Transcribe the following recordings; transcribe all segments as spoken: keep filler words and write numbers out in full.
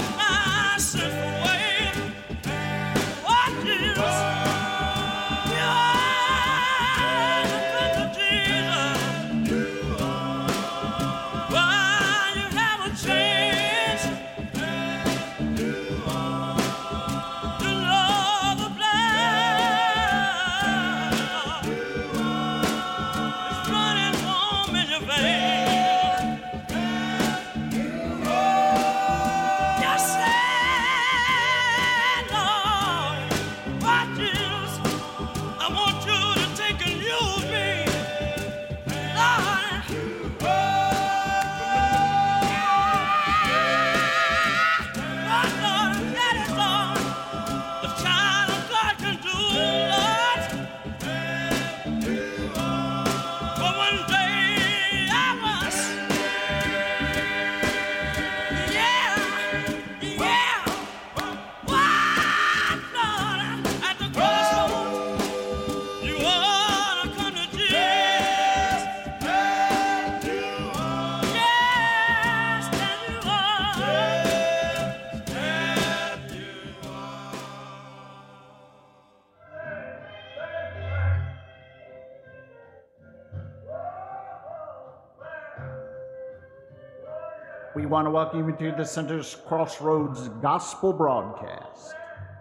We want to welcome you to the Center's Crossroads Gospel Broadcast.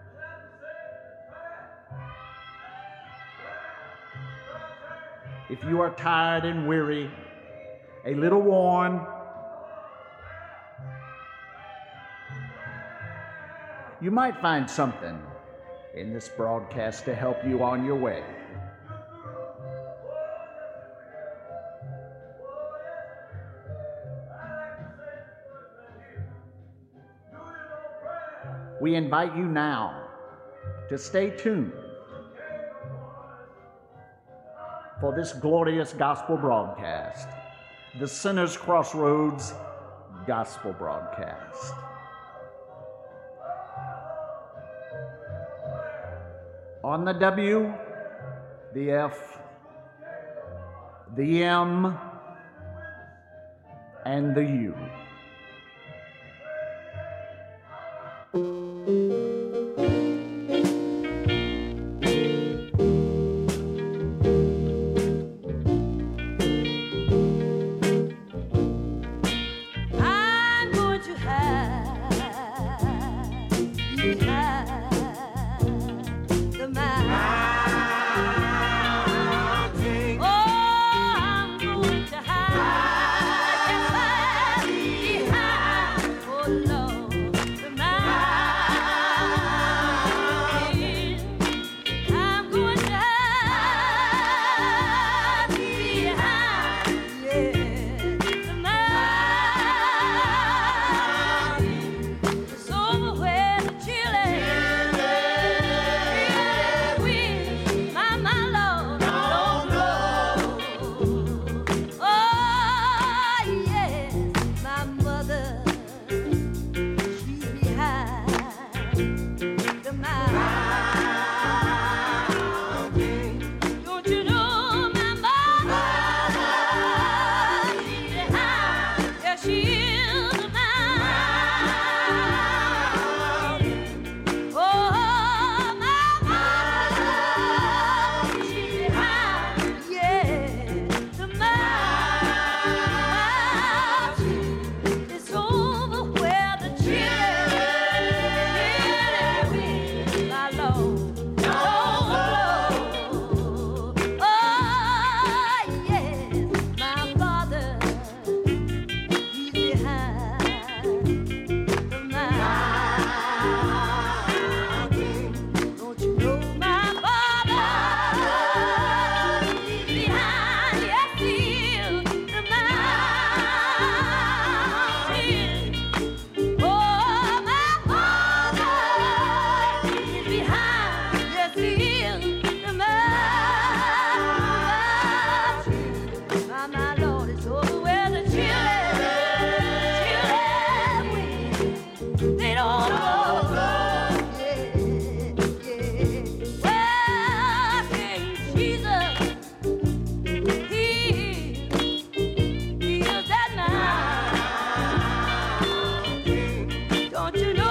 If you are tired and weary, a little worn, you might find something in this broadcast to help you on your way. We invite you now to stay tuned for this glorious gospel broadcast, the Center's Crossroads Gospel Broadcast. On the W, the F, the M, and the U. Don't you know?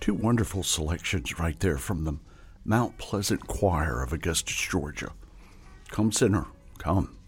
Two wonderful selections right there from the Mount Pleasant Choir of Augusta, Georgia. Come, sinner, come.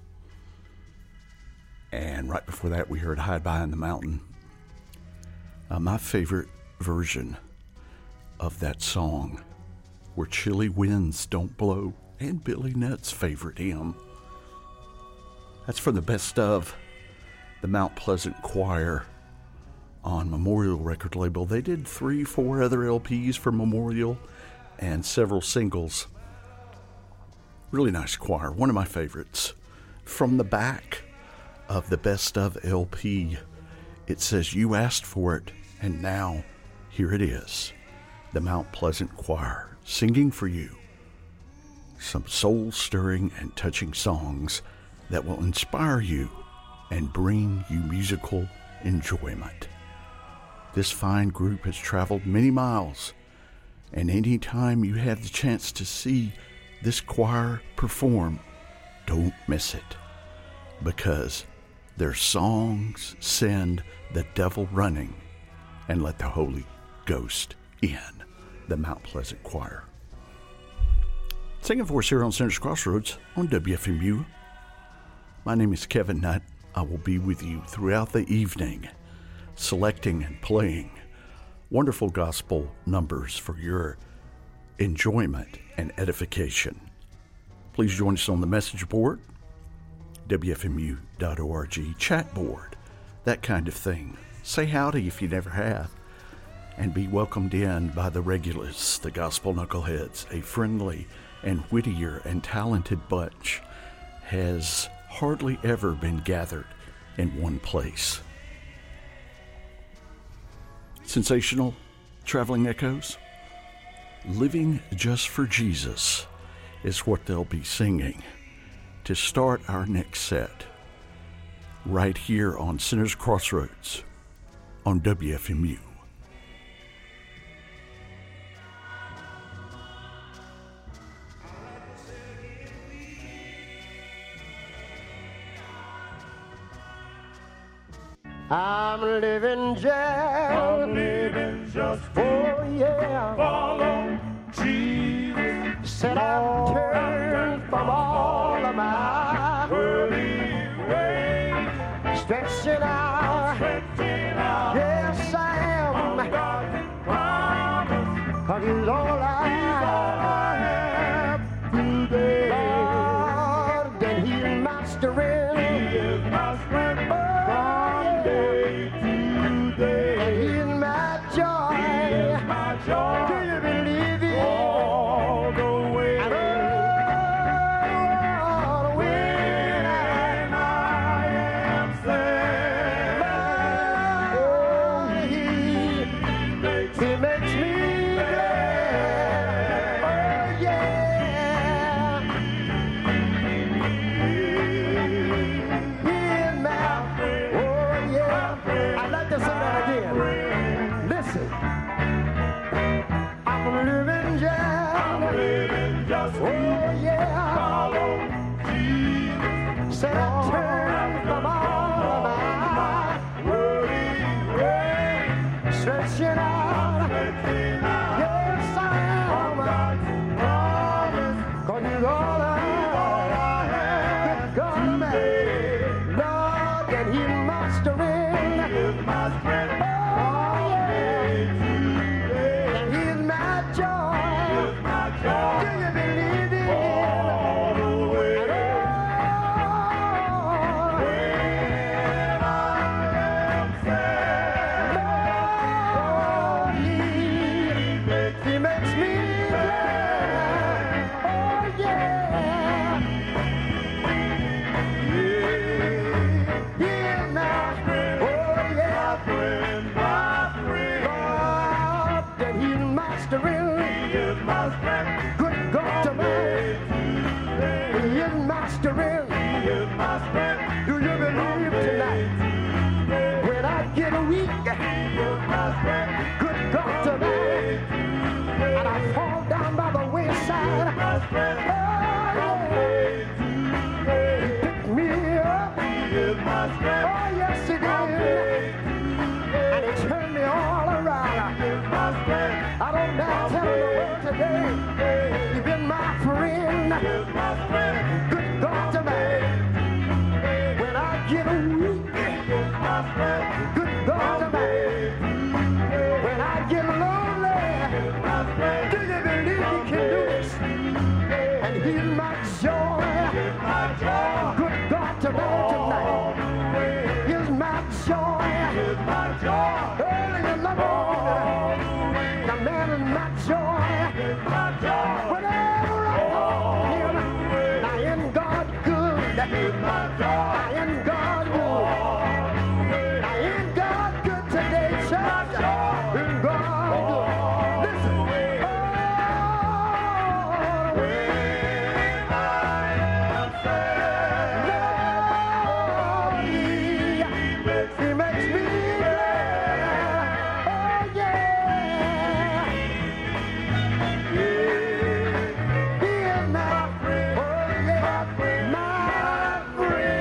And right before that, we heard Hide By in the Mountain. Uh, my favorite version of that song, Where Chilly Winds Don't Blow, and Billy Nutt's favorite hymn. That's from the best of the Mount Pleasant Choir on Memorial record label. They did three, four other L Ps for Memorial and several singles. Really nice choir, one of my favorites. From the back of the best of L P, it says, "You asked for it, and now here it is." The Mount Pleasant Choir singing for you some soul-stirring and touching songs that will inspire you and bring you musical enjoyment. This fine group has traveled many miles, and anytime you have the chance to see this choir perform, don't miss it, because their songs send the devil running and let the Holy Ghost in. The Mount Pleasant Choir. Singing for us here on Sinners Crossroads on W F M U. My name is Kevin Nutt. I will be with you throughout the evening, selecting and playing wonderful gospel numbers for your enjoyment and edification. Please join us on the message board, W F M U dot org, chat board, that kind of thing. Say howdy if you never have, and be welcomed in by the regulars, the Gospel Knuckleheads. A friendly and wittier and talented bunch has hardly ever been gathered in one place. Sensational traveling echoes. Living Just for Jesus is what they'll be singing to start our next set right here on Sinners Crossroads on W F M U. I'm living just, I'm living just for, oh yeah, follow Jesus. Said I've turned from all of my worldly ways, stretching out, stretching out, yes I am, promise, 'cause He's all I, He's all I have today. Lord, then He's my strength, He is my strength. And it turned me all around. Good God Almighty. When I get weak, good God Almighty. When I get lonely, do you believe He can do this? And He's my joy. Good God Almighty tonight. He's my joy. Early in the morning, the man is my joy. Whenever I call Him, I am God good. I am God good. I am God good today, church. In God good. Listen. Oh, when I am sad, Lord, He, He makes me glad. Oh, yeah. He is my friend. Oh, yeah, my friend.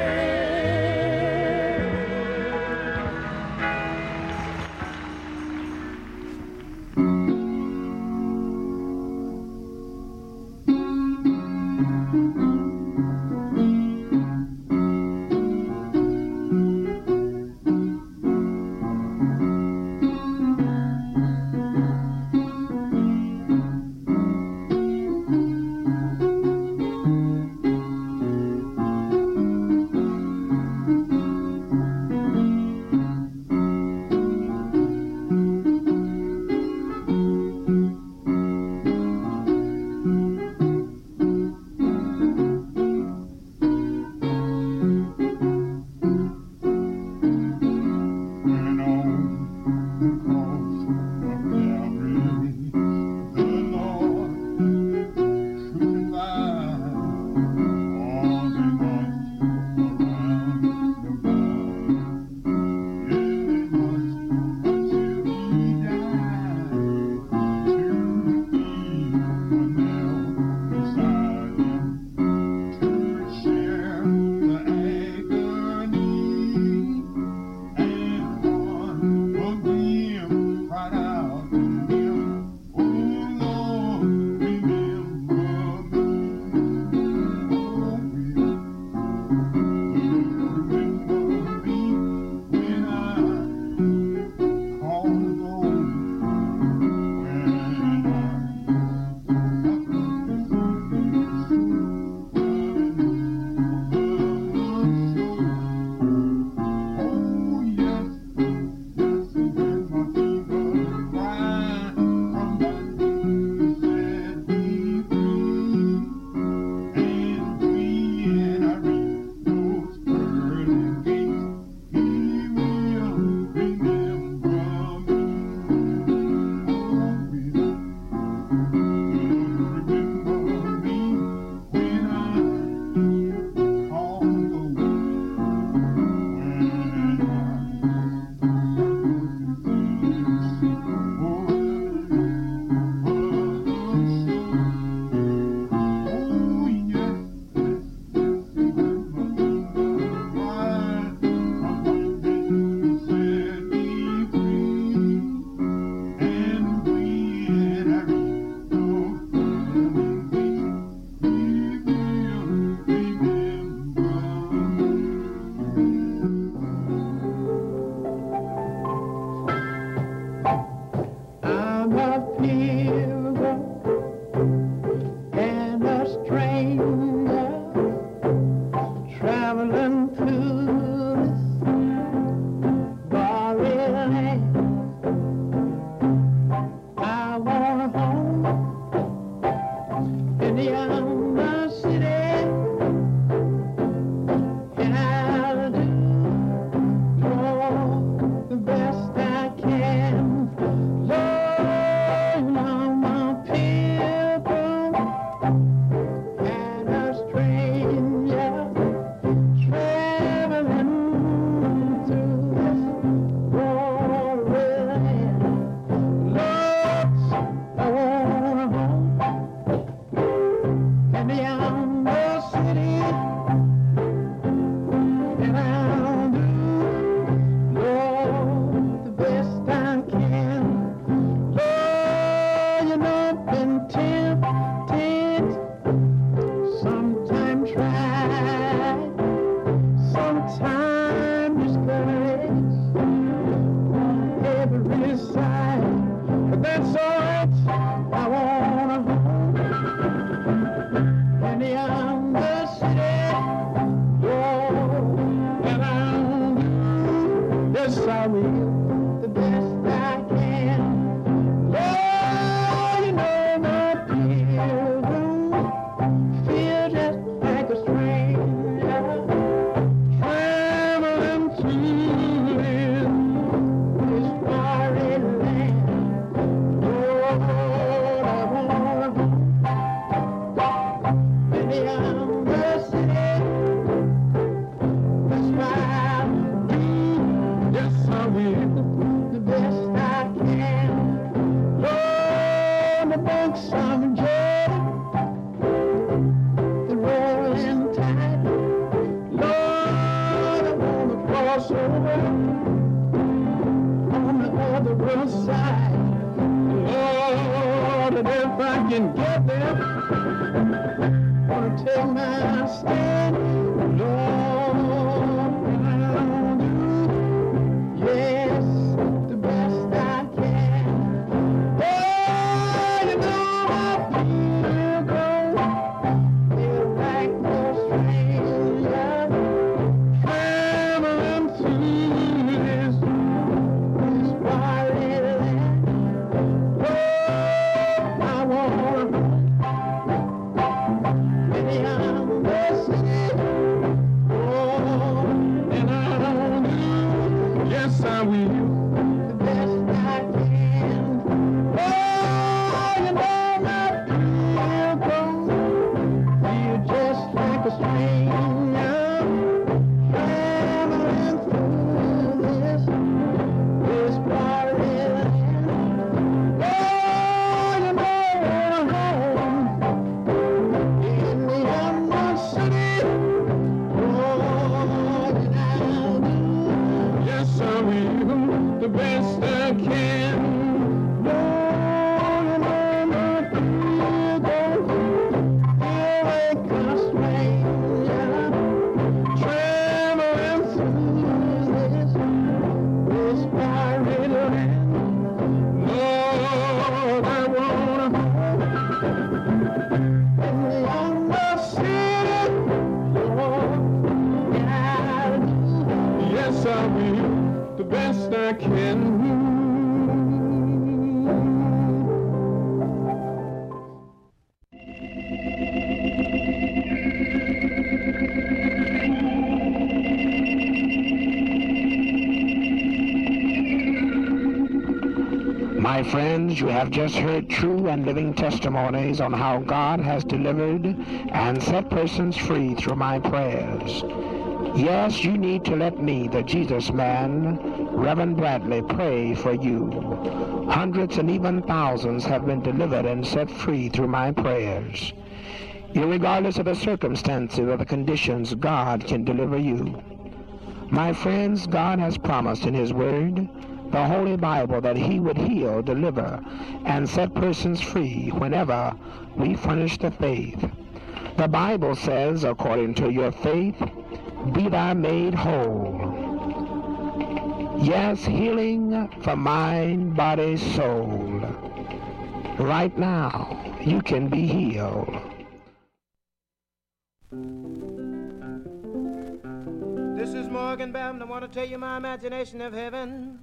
friends, you have just heard true and living testimonies on how God has delivered and set persons free through my prayers. Yes, you need to let me, the Jesus man, Reverend Bradley, pray for you. Hundreds and even thousands have been delivered and set free through my prayers. Irregardless of the circumstances or the conditions, God can deliver you. My friends, God has promised in His Word, the Holy Bible, that He would heal, deliver, and set persons free whenever we furnish the faith. The Bible says, according to your faith, be thou made whole. Yes, healing for mind, body, soul. Right now, you can be healed. This is Morgan Bam. I want to tell you my imagination of heaven.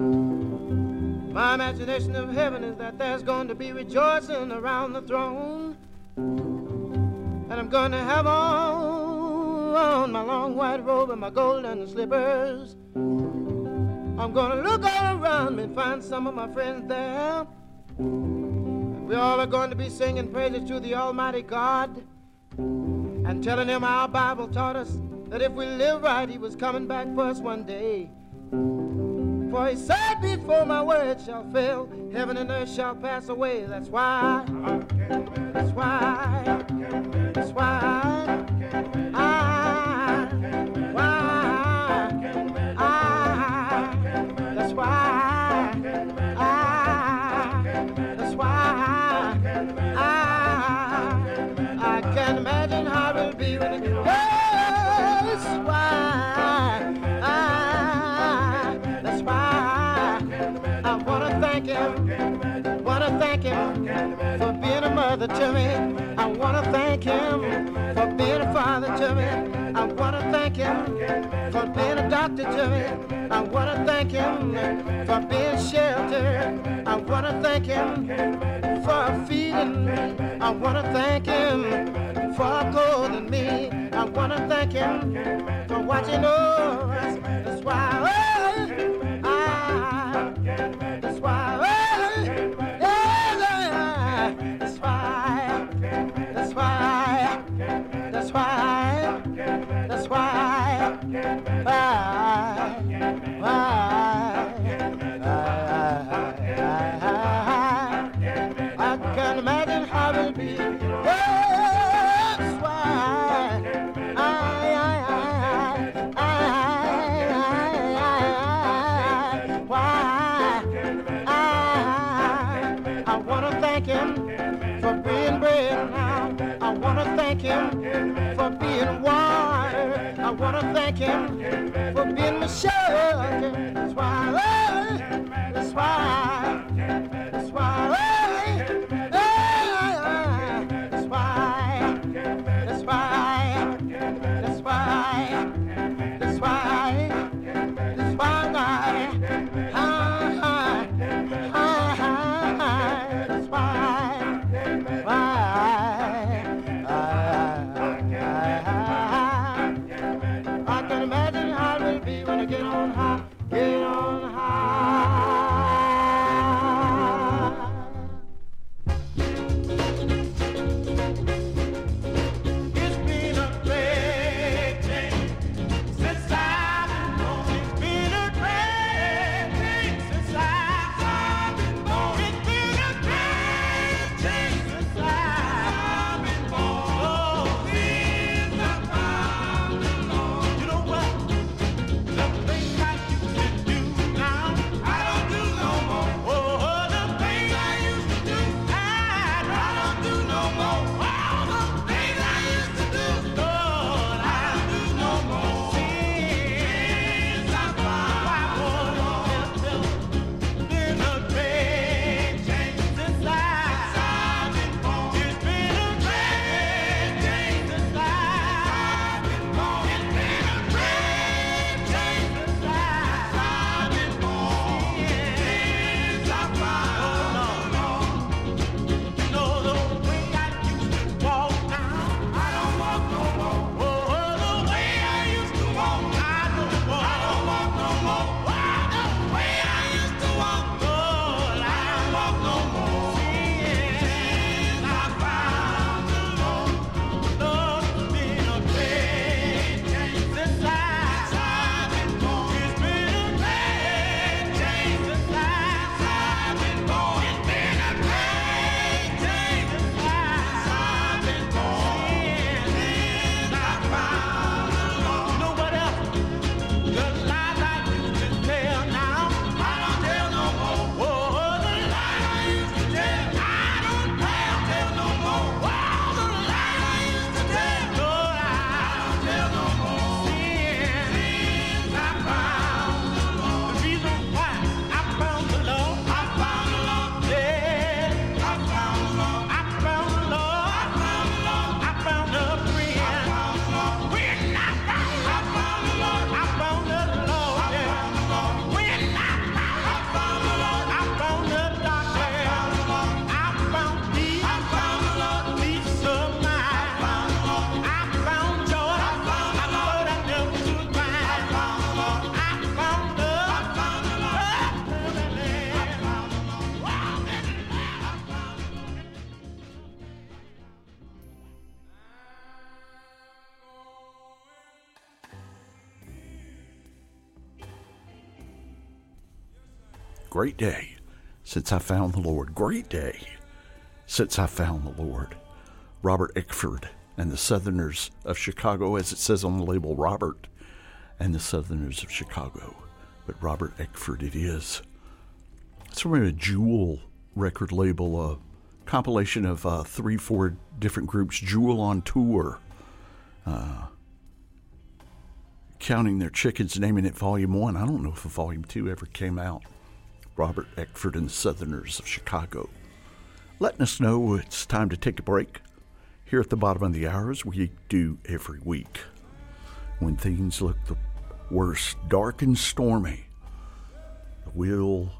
My imagination of heaven is that there's going to be rejoicing around the throne. And I'm going to have on my long white robe and my golden slippers. I'm going to look all around me and find some of my friends there. And we all are going to be singing praises to the Almighty God and telling Him our Bible taught us that if we live right, He was coming back for us one day. For He said, before my words shall fail, heaven and earth shall pass away. That's why, that's why, that's why, I, why, I, that's why, I, that's why, I, I can't imagine how it will be when it goes. That's why, I, that's why, I want to thank Him, want to thank Him for being a mother to me. I want to thank Him for being a father to me. I want to thank Him for being a doctor to me. I want to thank Him for being shelter. I want to thank Him for feeding me. I want to thank Him for clothing me. I want to thank Him for watching over us. That's why, oh, I, that's why, oh, yeah, that's why, that's why, that's why, that's why, why, why, I can't imagine how it'll be. That's why, I, I, I, I, why, I, I want to thank Him for being bread now. I want to thank Him for being water. I want to thank Him for being my shelter. That's why, oh, that's why, that's why, oh, that's why, that's why, that's why, that's why, that's why, I, I, that's why, why, I can imagine how it will be. Great day since I found the Lord. Great day since I found the Lord. Robert Eckford and the Southerners of Chicago, as it says on the label, Robert and the Southerners of Chicago. But Robert Eckford it is. It's from a Jewel record label, a compilation of uh, three, four different groups, Jewel on Tour. Uh, counting Their Chickens, naming it Volume one. I don't know if a Volume two ever came out. Robert Eckford and the Southerners of Chicago. Letting us know it's time to take a break. Here at the bottom of the hour, as we do every week. When things look the worst, dark and stormy, the wheel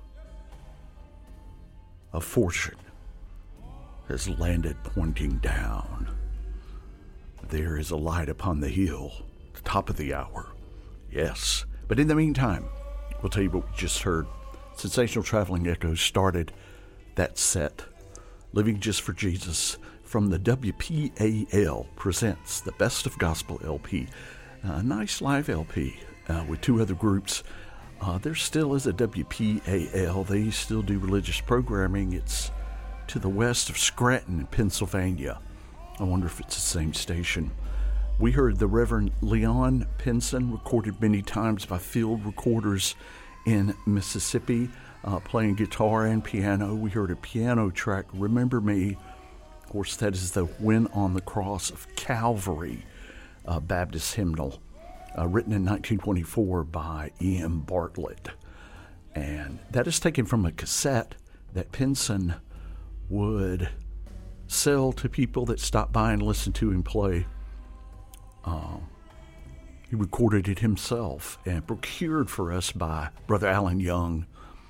of fortune has landed pointing down. There is a light upon the hill, the top of the hour. Yes, but in the meantime, we'll tell you what we just heard. Sensational Traveling Echoes started that set. Living Just for Jesus from the W P A L presents the Best of Gospel L P. A nice live L P uh, with two other groups. Uh, there still is a W P A L. They still do religious programming. It's to the west of Scranton, Pennsylvania. I wonder if it's the same station. We heard the Reverend Leon Pinson, recorded many times by field recorders in Mississippi, uh, playing guitar and piano. We heard a piano track, Remember Me. Of course, that is the When on the Cross of Calvary uh, Baptist hymnal, uh, written in nineteen twenty-four by E M Bartlett. And that is taken from a cassette that Pinson would sell to people that stopped by and listened to him play. Uh, he recorded it himself and procured for us by Brother Alan Young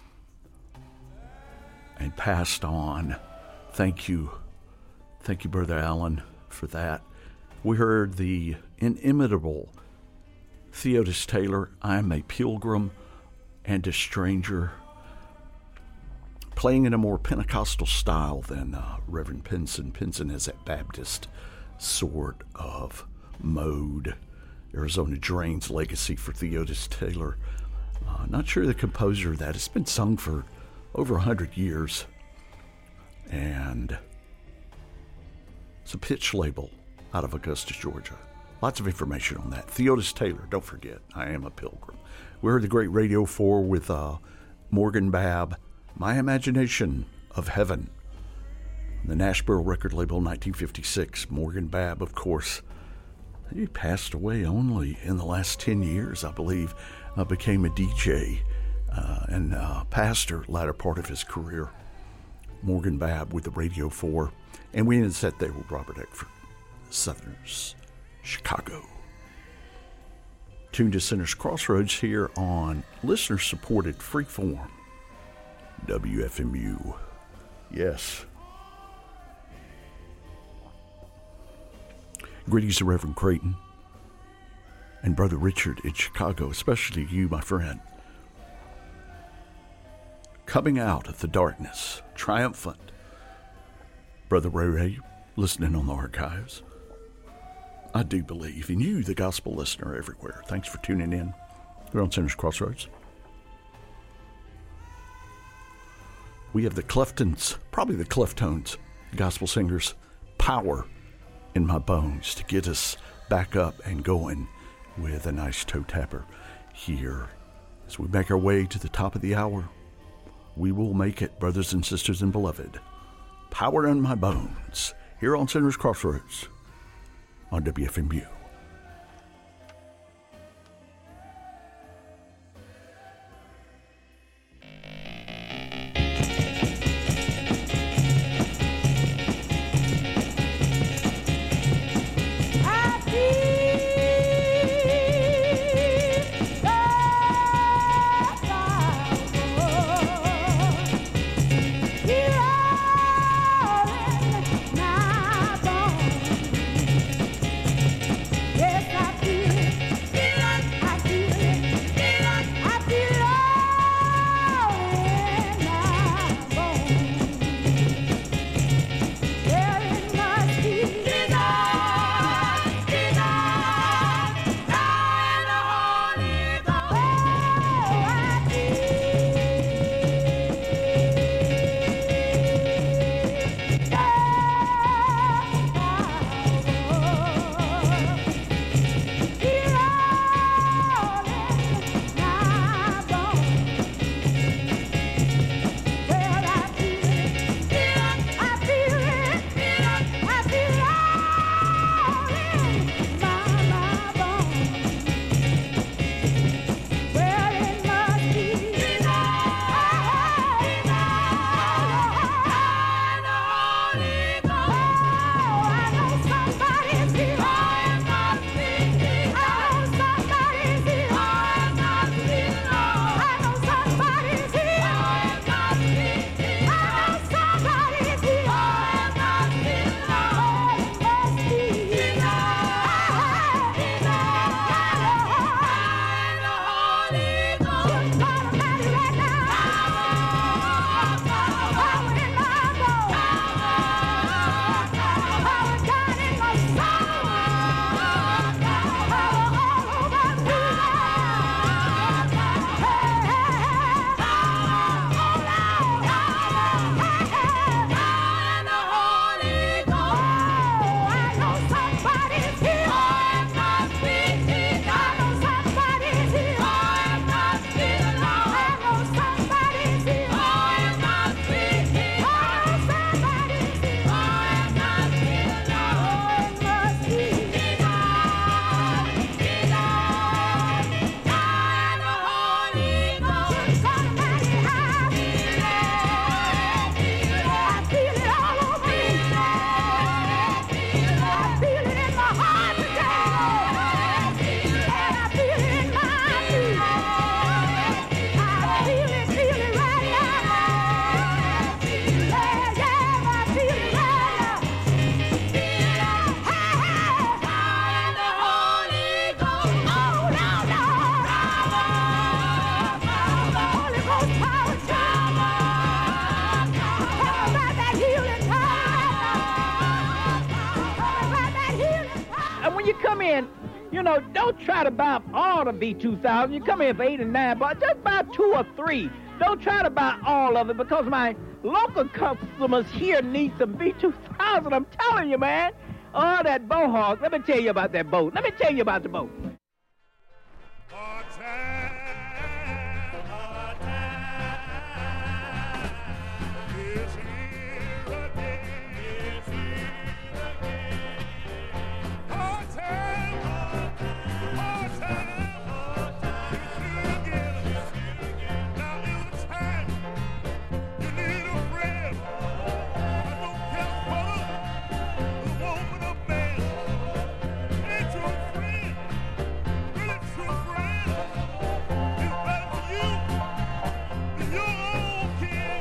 and passed on. Thank you. Thank you, Brother Alan, for that. We heard the inimitable Theodis Taylor, I Am a Pilgrim and a Stranger, playing in a more Pentecostal style than uh, Reverend Pinson. Pinson has that Baptist sort of mode. Arizona Drains legacy for Theodis Taylor. Uh, not sure the composer of that. It's been sung for over a hundred years. And it's a pitch label out of Augusta, Georgia. Lots of information on that. Theodis Taylor, don't forget, I Am a Pilgrim. We heard the great Radio four with uh, Morgan Babb, My Imagination of Heaven. The Nashville record label, nineteen fifty-six. Morgan Babb, of course, he passed away only in the last ten years, I believe. Uh, became a D J uh, and uh, pastor latter part of his career. Morgan Babb with the Radio four. And we ended set there with Robert Eckford, Southerners, Chicago. Tuned to Sinner's Crossroads here on listener-supported Freeform, W F M U. Yes. Greetings to Reverend Creighton and Brother Richard in Chicago, especially you, my friend. Coming out of the darkness, triumphant. Brother Ray Ray, listening on the archives. I do believe in you, the gospel listener everywhere. Thanks for tuning in. We're on Sinner's Crossroads. We have the Cleftons, probably the Cleftones, gospel singers, Power in My Bones, to get us back up and going with a nice toe tapper here. As we make our way to the top of the hour, we will make it, brothers and sisters and beloved. Power in My Bones, here on Sinner's Crossroads on W F M U. My bones. and when you come in, you know, don't try to buy all the V two thousand. You come in for eight and nine, but just buy two or three. Don't try to buy all of it because my local customers here need some V two thousand. I'm telling you, man. Oh, that Bohawk. Let me tell you about that boat. Let me tell you about the boat. Hard time, hard time is here again. Is here again. Hard time, hard time, hard time is here again. Now is the time you need a friend. I don't care whether the woman or man. Ain't your friend, really true friend, is better for you than your own kid.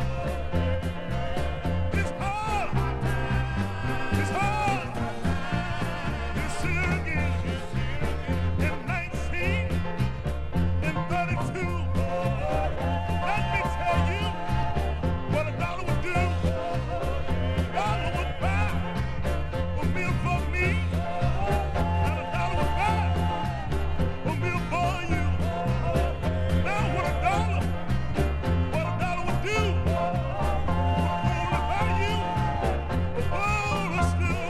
It's hard, it's hard, it's here again. In nineteen thirty-two, let me tell you what a dollar would do. A dollar would buy a meal for me, and a dollar would buy a meal for you. Now what a dollar, what a dollar would do, would only buy you a bowl of stew.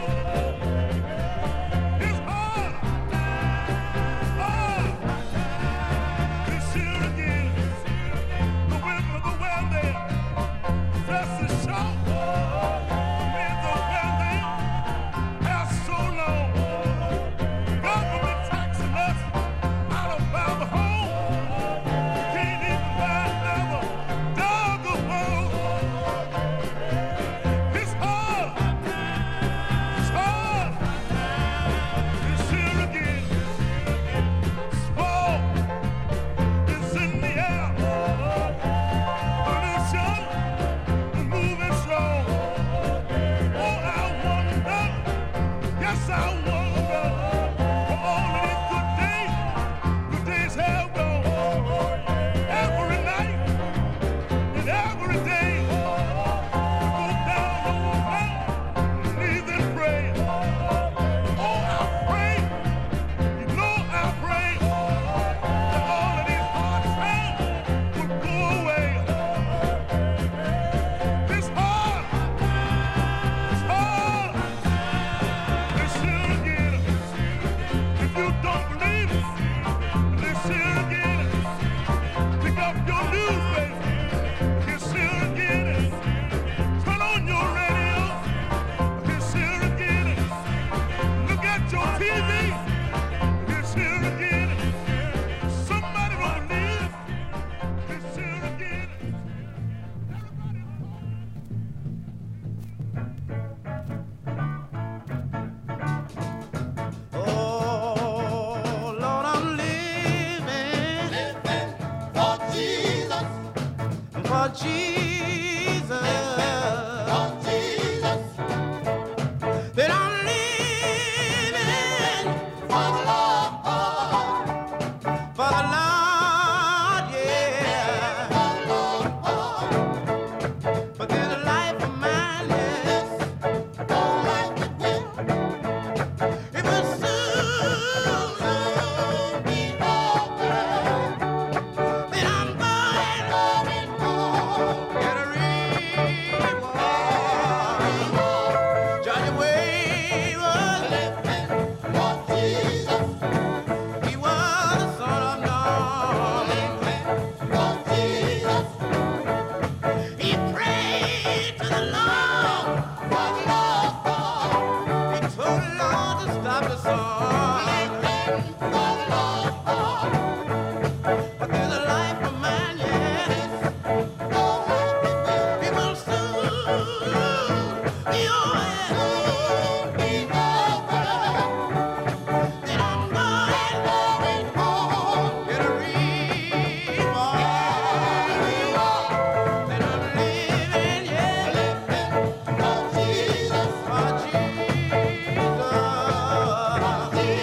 It's hard, hard, it's here again. The women of the wealthy dress is short, the men of the wealthy hair so long. Government taxing us out of our home. We can't even buy another dog or bone. It's hard, it's hard, it's here again. Sport is in the air. Pollution is moving strong. Oh, I wonder, yes, I wonder, for all of these good days, good days have gone. Every night and every day, we go down on our knees and pray. Oh, I pray, you know I pray, that all of these hard times would go away. It's hard, it's hard, it's here again. If you don't believe it, it's here again. Pick up your newspaper, it's here again. Turn on your radio, it's here again. Look at your T V, it's here again. Somebody don't believe it, it's here again. Everybody. Oh, Lord, I'm living for Jesus. For Jesus. That I'm living for the Lord. For the Lord, yeah. For this life of mine, yes. It will soon be over. Then I'm going, get a reward. Johnny Way was living for Jesus. He was the son of God. For Jesus. He prayed to the Lord. For the Lord. He told the Lord to stop the song. For the Lord. But there's a life of mine, yes. It will soon be over. Then I'm going home. Get a reward. Then I'm living, yeah. For Jesus. For Jesus.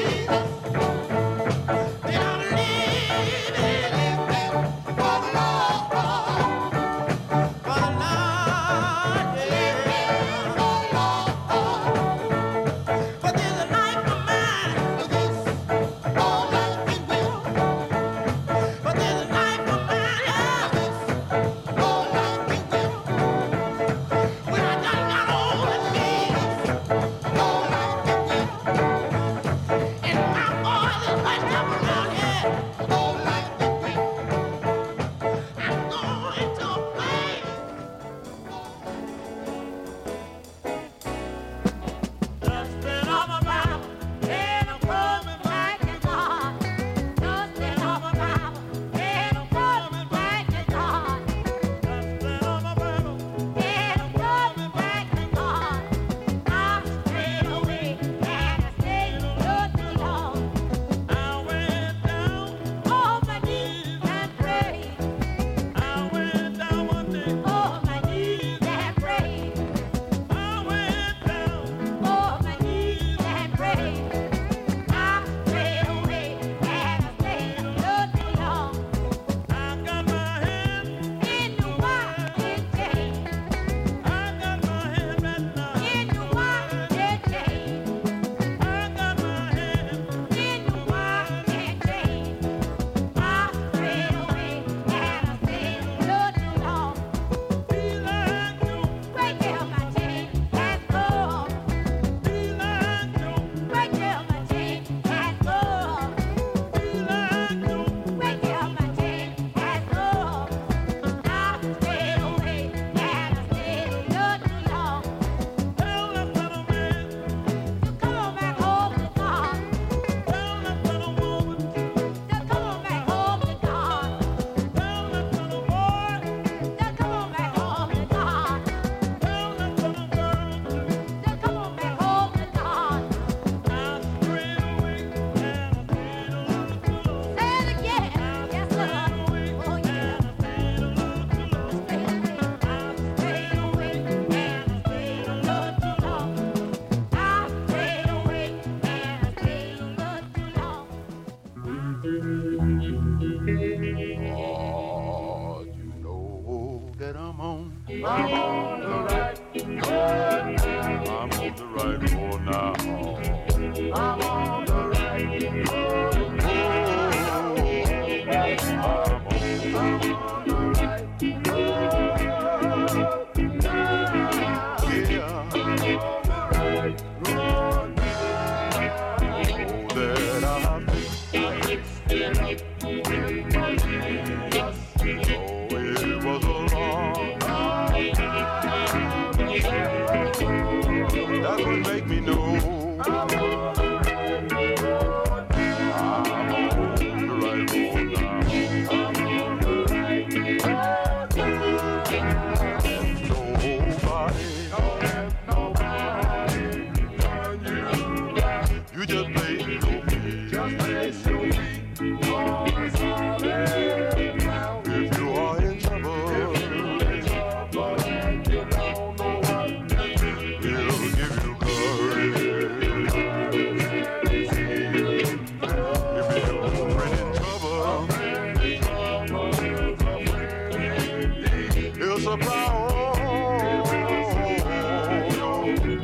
I'm on the right road now. I'm on the right road now. I'm on the right road now. I'm on, I'm on the right road now. Yeah, I'm on the right road now. Oh, that I've fixed it up with my Jesus. Oh, it was a long time. That would make me know I'm on the right road now. I'm on the right road now. I'm on the right road now. Nobody, don't let nobody turn you back. You just place your feet, just place your feet on the solid ground. If you are in trouble, if you're in trouble and you don't know what to do, he'll give you courage. If you're a friend in trouble, he'll supply all your needs.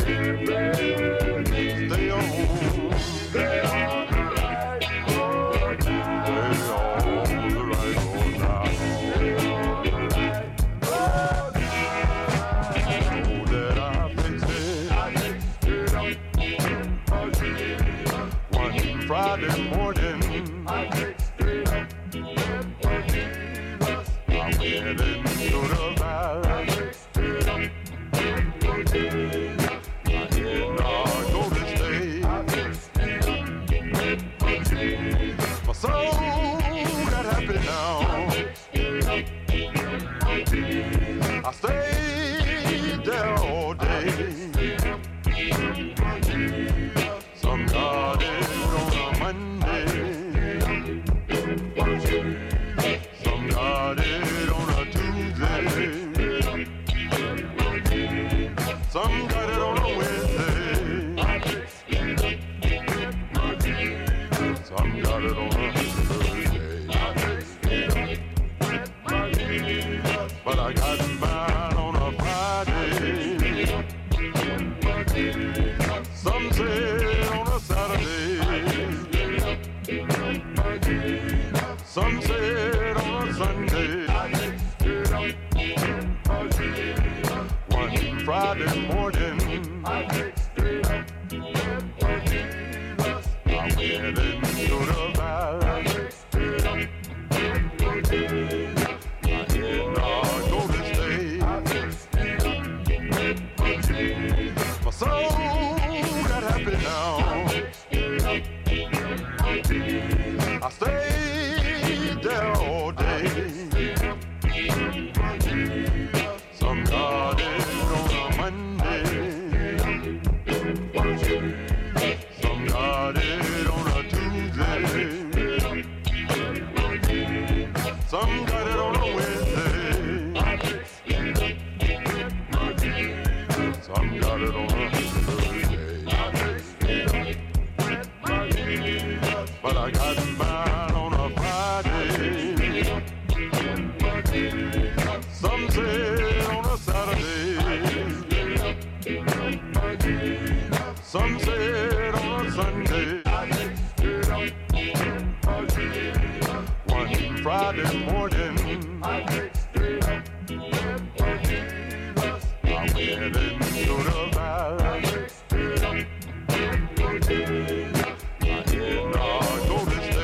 Stay on, stay on the right road now. Stay on the right road now. Stay on the right road now. Oh, that I fixed it. I fixed it up for Jesus. One Friday morning, I fixed it up for Jesus. I went into the valley. I fixed it up for Jesus. I did not go to stay. I fixed it up for Jesus. My soul got happy now. I fixed it up for Jesus. I stayed there all day. Some got it on a Monday. Some got it on a Tuesday. Some got it on a Wednesday. Some got it on a Thursday. But I got mine on a Friday. Some say on a Saturday. Some say on a Sunday. One Friday morning, I went into the valley. I did not go to stay. My soul got happy now. I stayed there all day. Some got it on a Monday. Some got it on a Tuesday. Some got it on a Wednesday. Some got it on a Thursday. But I got mine on a Friday. Some say on a Saturday. Some say on a Sunday. One Friday morning, I went into the valley. I did not go to stay.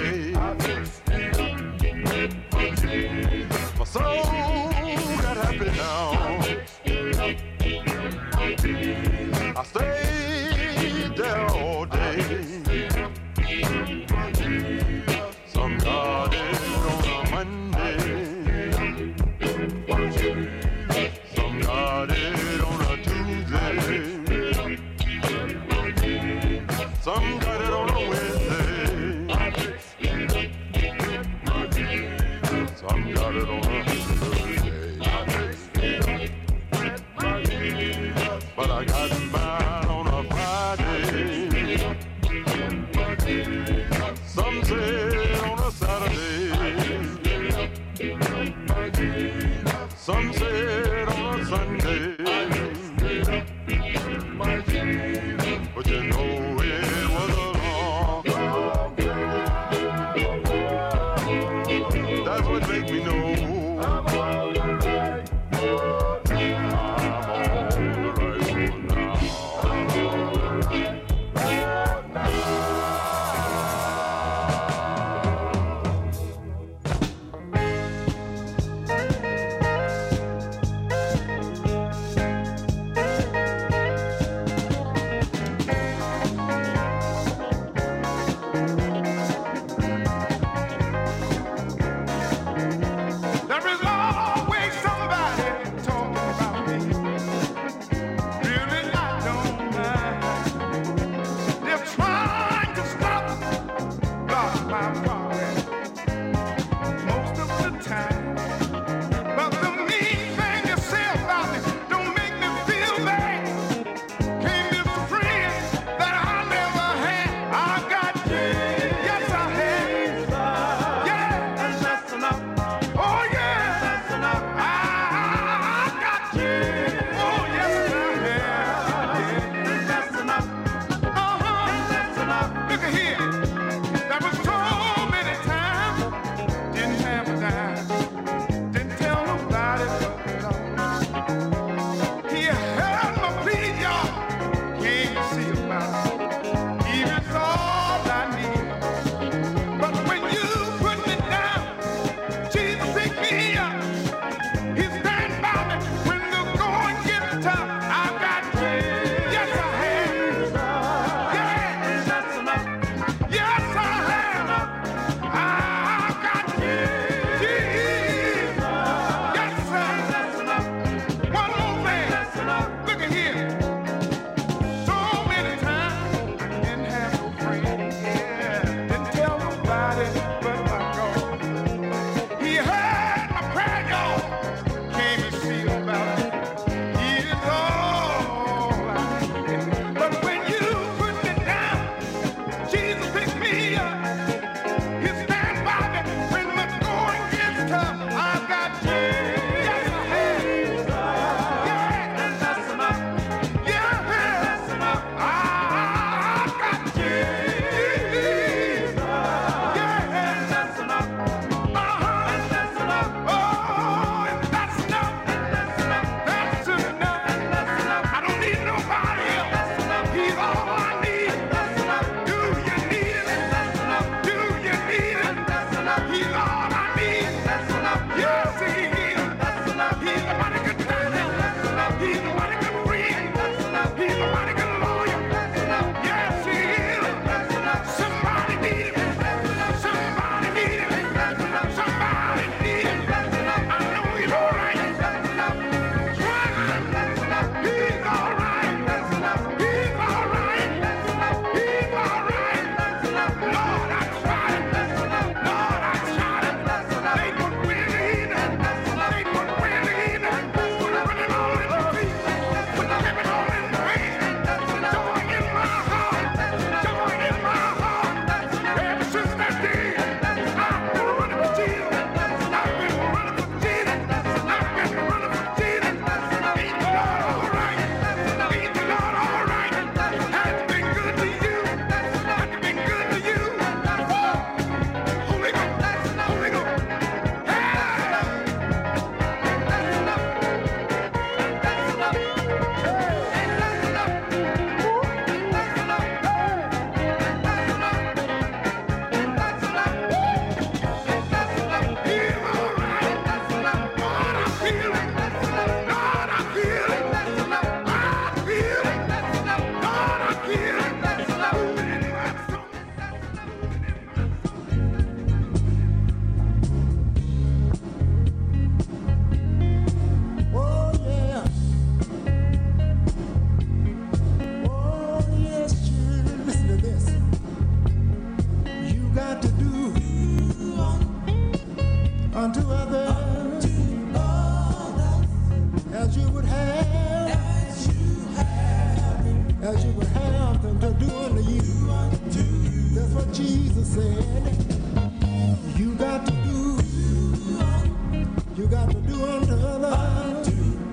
Jesus said, you got to do, you got to do unto others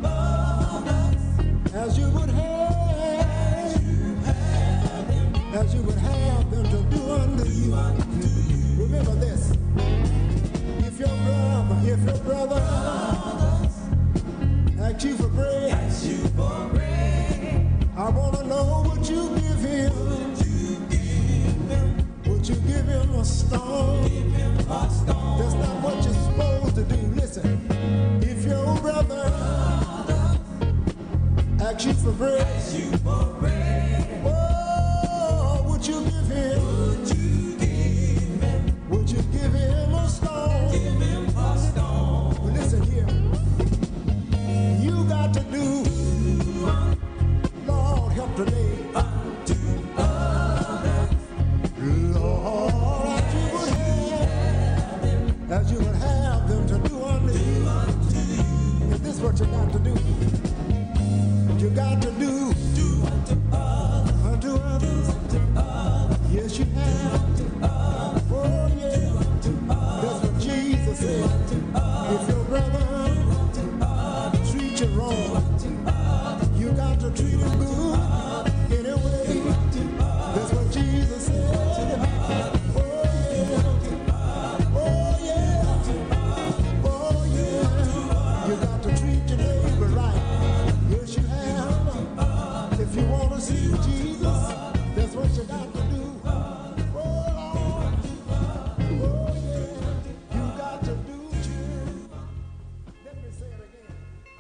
as you would have, as you would have them to do unto you. Remember this, if your brother, if your brother asks you for bread, I want to know what you give him. Would you give him a stone? That's not what you're supposed to do. Listen, if your brother asks you for bread, oh, would you give him? Would you give him a stone? Well, listen here. You got to do. Lord, help today. Lord, as you would have, as you would have them to do unto you. And this is what you got to do. You got to do, do unto others. Unto others. Yes, you have. Oh, yeah. That's what Jesus said. If your brother treat you wrong, you got to treat him good anyway. That's what Jesus said. Oh yeah, oh yeah, oh yeah. You got to treat your neighbor right. Yes, you have. If you want to see Jesus, that's what you got to do. Oh Lord, oh yeah, you got to do. Let me say it again.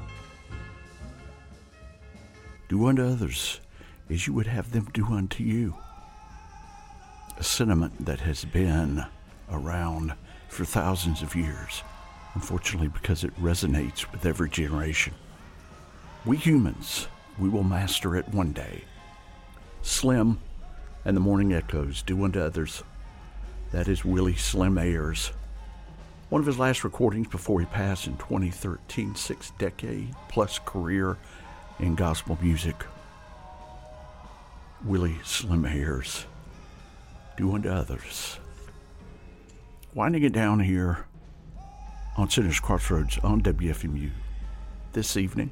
Do unto others as you would have them do unto you. A sentiment that has been around for thousands of years, unfortunately, because it resonates with every generation. We humans, we will master it one day. Slim and the Morning Echoes, Do Unto Others. That is Willie Slim Ayers. One of his last recordings before he passed in twenty thirteen, six decade plus career in gospel music. Willie Slim Ayers, Do Unto Others. Winding it down here on Sinners Crossroads on W F M U this evening,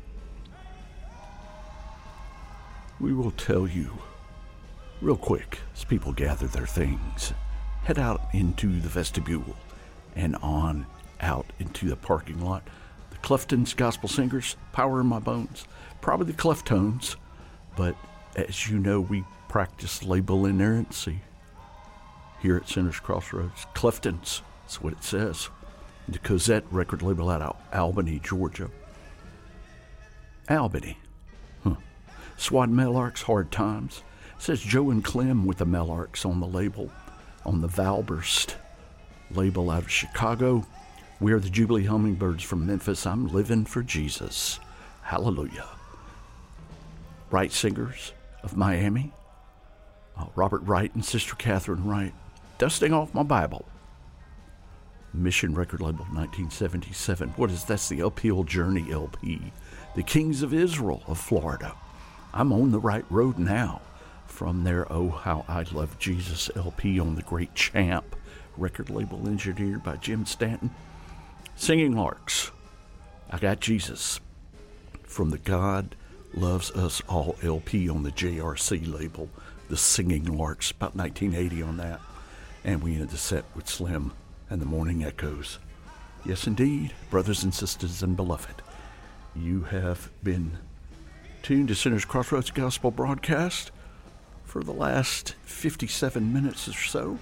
we will tell you real quick as people gather their things, head out into the vestibule and on out into the parking lot. The Clefton's Gospel Singers, Power in My Bones, probably the Cleftones, but as you know, we practice label inerrancy here at Sinners Crossroads. Clefton's, that's what it says. The Cosette record label out of Albany, Georgia. Albany. Huh. Swad Melarks, Hard Times. It says Joe and Clem with the Melarks on the label. On the Valburst label out of Chicago. We are the Jubilee Hummingbirds from Memphis. I'm living for Jesus. Hallelujah. Wright Singers of Miami. Uh, Robert Wright and Sister Catherine Wright. Dusting Off My Bible. Mission record label nineteen seventy-seven. What is that's the Uphill Journey L P. The Kings of Israel of Florida. I'm on the right road now. From their Oh How I Love Jesus L P on the Great Champ record label engineered by Jim Stanton. Singing Larks. I Got Jesus. From the God Loves Us All L P on the J R C label. The Singing Larks. About nineteen eighty on that. And we ended the set with Slim and the Morning Echoes. Yes, indeed, brothers and sisters and beloved, you have been tuned to Sinners Crossroads Gospel Broadcast for the last fifty-seven minutes or so.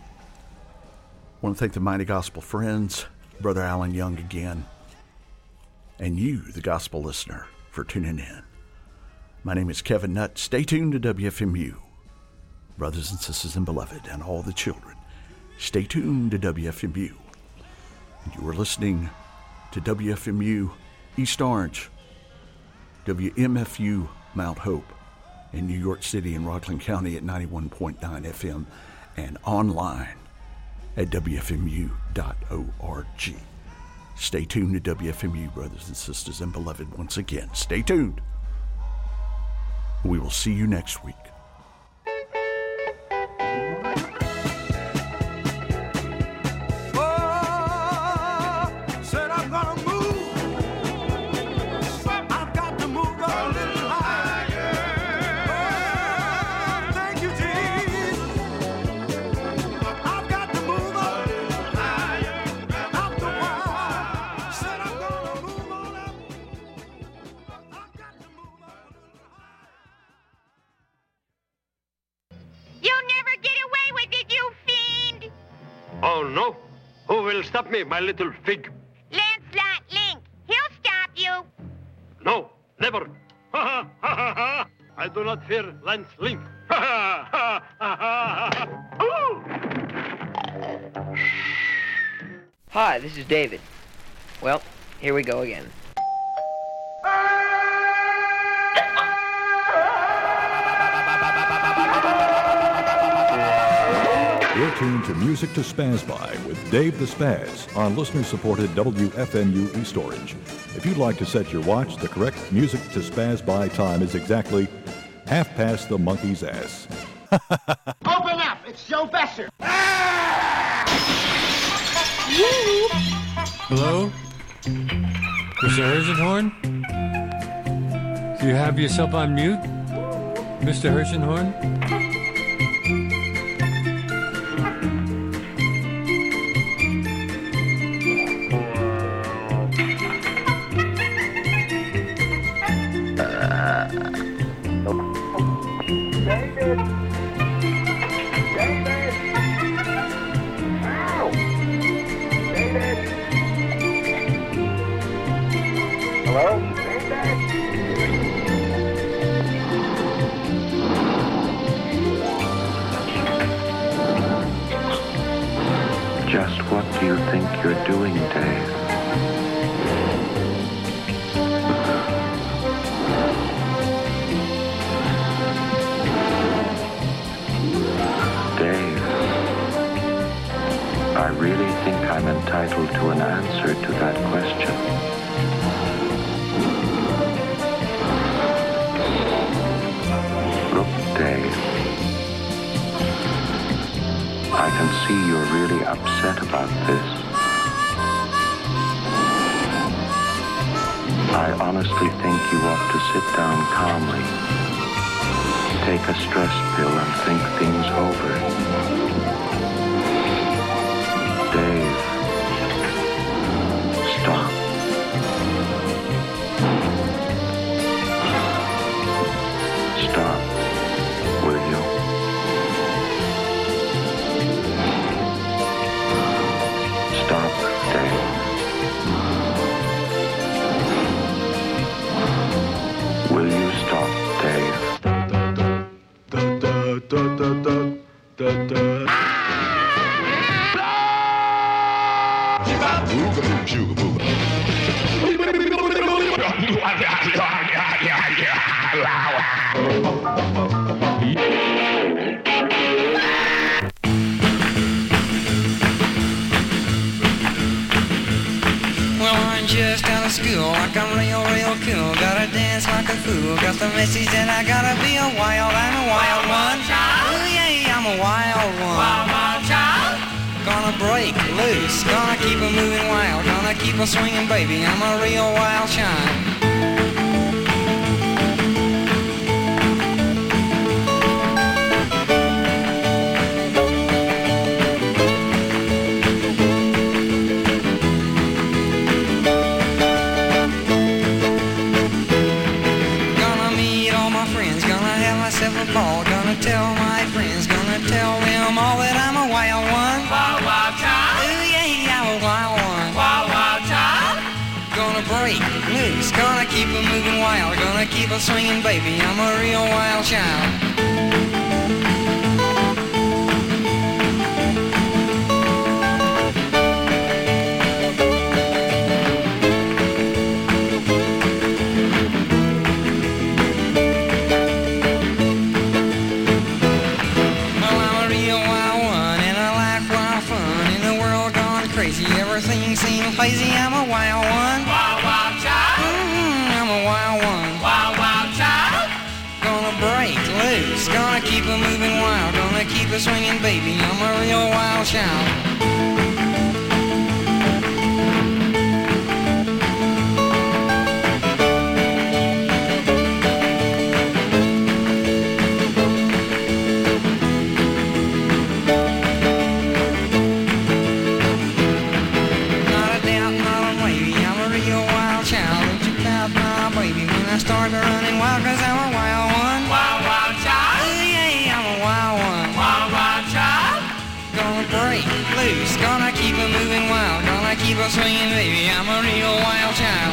I want to thank the Mighty Gospel Friends, Brother Alan Young again, and you, the gospel listener, for tuning in. My name is Kevin Nutt. Stay tuned to W F M U. Brothers and sisters and beloved, and all the children, stay tuned to W F M U. You are listening to W F M U East Orange, W M F U Mount Hope in New York City and Rockland County at ninety-one point nine F M and online at W F M U dot org. Stay tuned to W F M U, brothers and sisters and beloved, once again. Stay tuned. We will see you next week. Oh, no? Who will stop me, my little fig? Lancelot Link. He'll stop you. No, never. Ha ha ha ha ha. I do not fear Lance Link. Ha ha ha ha ha ha. Hi, this is David. Well, here we go again. You're tuned to Music to Spaz By with Dave the Spaz on listener-supported W F M U East Orange. If you'd like to set your watch, the correct Music to Spaz By time is exactly half past the monkey's ass. Open up! It's Joe Besser! Hello? Mister Hershenhorn? Do you have yourself on mute? Mister Hershenhorn? David! David! Ow! David! Hello? David! Just what do you think you're doing, Dave? I really think I'm entitled to an answer to that question. Look, Dave, I can see you're really upset about this. I honestly think you ought to sit down calmly, take a stress pill and think things over. Dave, stop. Stop, will you? Stop, Dave. Will you stop, Dave? Da da da da da da da. Well, I'm just out of school, like I'm real, real cool. Gotta dance like a fool. Got the message that I gotta be a wild, I'm a wild one. Oh yeah, I'm a wild one. Wild, wild child. Gonna break loose, gonna keep it moving wild, gonna keep it swinging, baby. I'm a real wild child. Ball. Gonna tell my friends, gonna tell them all that I'm a wild one. Wild, wild child. Ooh yeah, I'm a wild one. Wild, wild child. Gonna break loose, gonna keep it moving wild, gonna keep it swinging, baby. I'm a real wild child. Everything seems crazy, I'm a wild one. Wild, wild child. Mm-hmm, I'm a wild one. Wild, wild child. Gonna break loose, gonna keep it moving wild, gonna keep it swinging, baby. I'm a real wild child. Start running wild cause I'm a wild one. Wild, wild child. Ooh, yeah, I'm a wild one. Wild, wild child. Gonna gonna break loose, gonna keep it moving wild, gonna keep it swinging, baby. I'm a real wild child.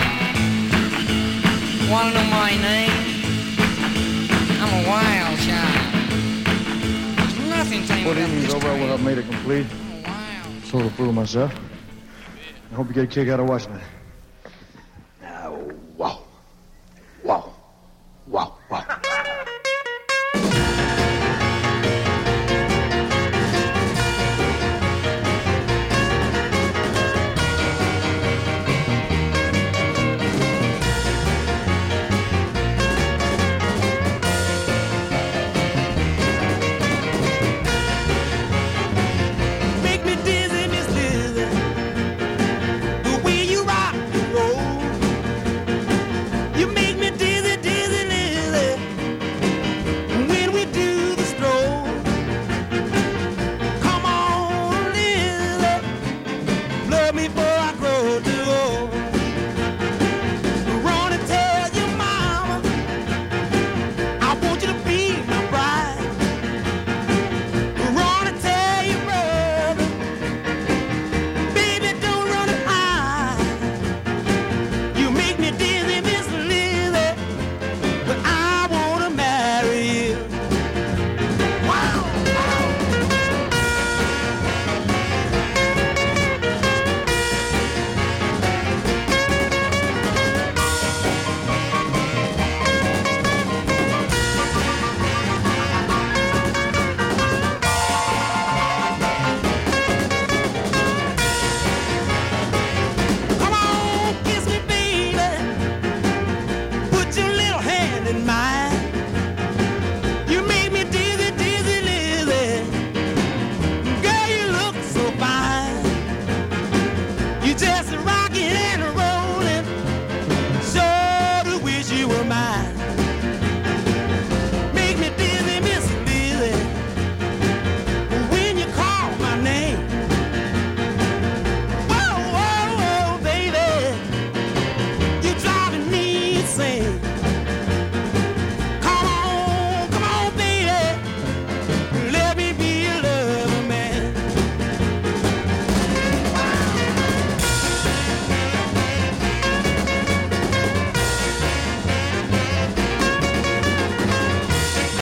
Wanna know my name? I'm a wild child. There's nothing tame What about evening's this over train. with, I've made it complete. Sort of fool myself. I hope you get a kick out of watching it.